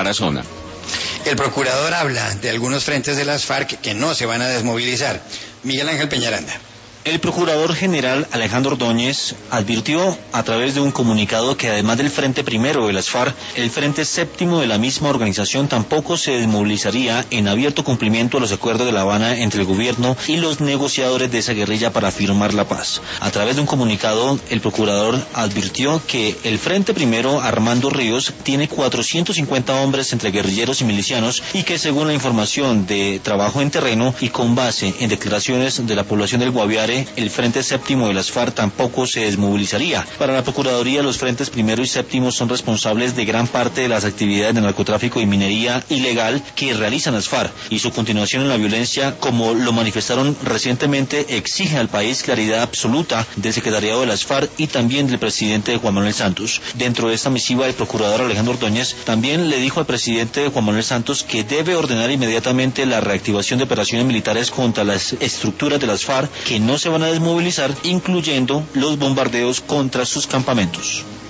Tarazona. El procurador habla de algunos frentes de las FARC que no se van a desmovilizar. Miguel Ángel Peñaranda. El procurador general Alejandro Ordóñez advirtió a través de un comunicado que además del Frente Primero de las FARC, el Frente Séptimo de la misma organización tampoco se desmovilizaría en abierto cumplimiento a los acuerdos de La Habana entre el gobierno y los negociadores de esa guerrilla para firmar la paz. A través de un comunicado, el procurador advirtió que el Frente Primero, Armando Ríos, tiene 450 hombres entre guerrilleros y milicianos y que según la información de trabajo en terreno y con base en declaraciones de la población del Guaviare, el Frente Séptimo de las FARC tampoco se desmovilizaría. Para la Procuraduría, los Frentes Primero y Séptimo son responsables de gran parte de las actividades de narcotráfico y minería ilegal que realizan las FARC, y su continuación en la violencia, como lo manifestaron recientemente, exige al país claridad absoluta del secretariado de las FARC y también del presidente Juan Manuel Santos. Dentro de esta misiva, el procurador Alejandro Ordóñez también le dijo al presidente Juan Manuel Santos que debe ordenar inmediatamente la reactivación de operaciones militares contra las estructuras de las FARC que no se van a desmovilizar, incluyendo los bombardeos contra sus campamentos.